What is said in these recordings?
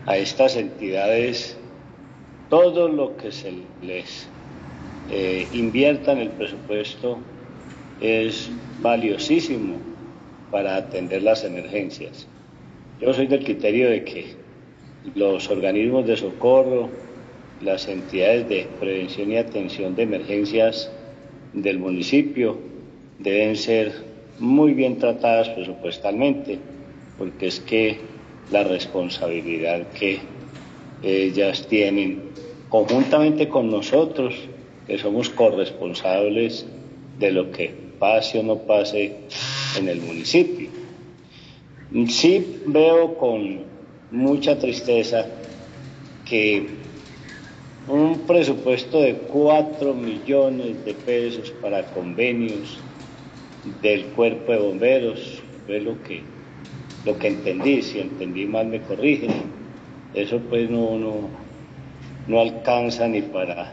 a estas entidades todo lo que se les invierta en el presupuesto es valiosísimo para atender las emergencias. Yo soy del criterio de que los organismos de socorro, las entidades de prevención y atención de emergencias del municipio deben ser muy bien tratadas presupuestalmente, porque es que la responsabilidad que ellas tienen conjuntamente con nosotros, que somos corresponsables de lo que pase o no pase en el municipio. Sí veo con mucha tristeza que un presupuesto de 4 millones de pesos para convenios del cuerpo de bomberos, fue lo que entendí. Si entendí mal me corrigen. Eso pues no alcanza ni para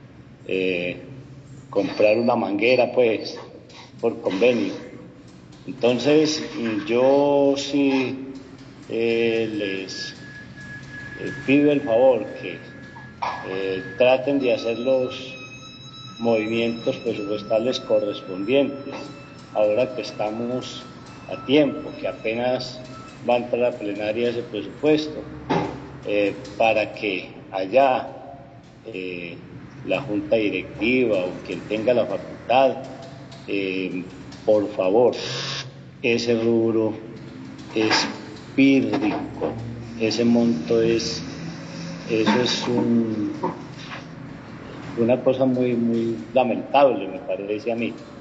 comprar una manguera pues por convenio. Entonces yo sí les pido el favor que traten de hacer los movimientos presupuestales correspondientes, ahora que estamos a tiempo, que apenas va a entrar a plenaria ese presupuesto, para que allá la junta directiva o quien tenga la facultad, por favor, ese rubro es pírrico, ese monto eso es una cosa muy lamentable, me parece a mí.